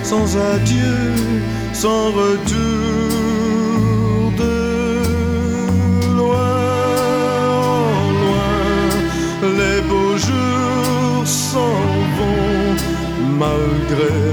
sans adieu, sans retour. De loin en loin, les beaux jours s'en vont malgré